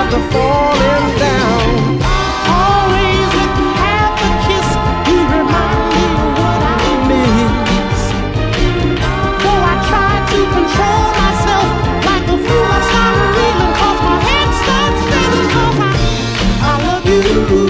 after falling down. Always with half a kiss, you remind me of what I miss. Though I try to control myself, like a fool I start reeling, 'cause my head starts spinning, 'cause I love you.